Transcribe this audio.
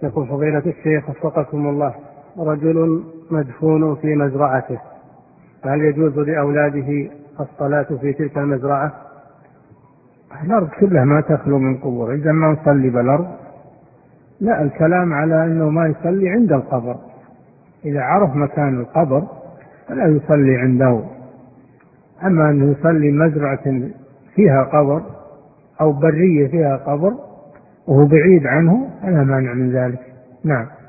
يقول فضيلة الشيخ وفقكم الله، رجل مدفون في مزرعته، فهل يجوز لأولاده الصلاة في تلك المزرعة؟ الأرض كلها ما تخلو من قبور، إذا ما نصلي بالأرض لا، الكلام على أنه ما يصلي عند القبر، إذا عرف مكان القبر فلا يصلي عنده. أما أنه يصلي مزرعة فيها قبر أو برية فيها قبر وهو بعيد عنه فلا مانع من ذلك. نعم.